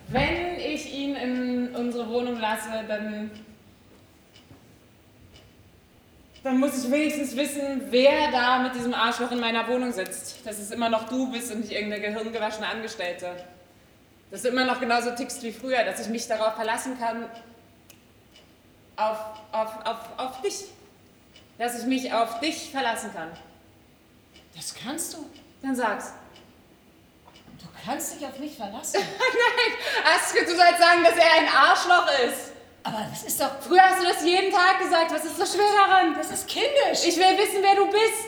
Wenn ich ihn in unsere Wohnung lasse, dann muss ich wenigstens wissen, wer da mit diesem Arschloch in meiner Wohnung sitzt. Dass es immer noch du bist und nicht irgendeine gehirngewaschene Angestellte. Dass du immer noch genauso tickst wie früher, dass ich mich darauf verlassen kann, auf dich. Dass ich mich auf dich verlassen kann. Das kannst du. Dann sag's. Du kannst dich auf mich verlassen. Nein, Astrid, du sollst sagen, dass er ein Arschloch ist. Aber das ist doch... Früher hast du das jeden Tag gesagt. Was ist so schwer daran? Das ist kindisch. Ich will wissen, wer du bist.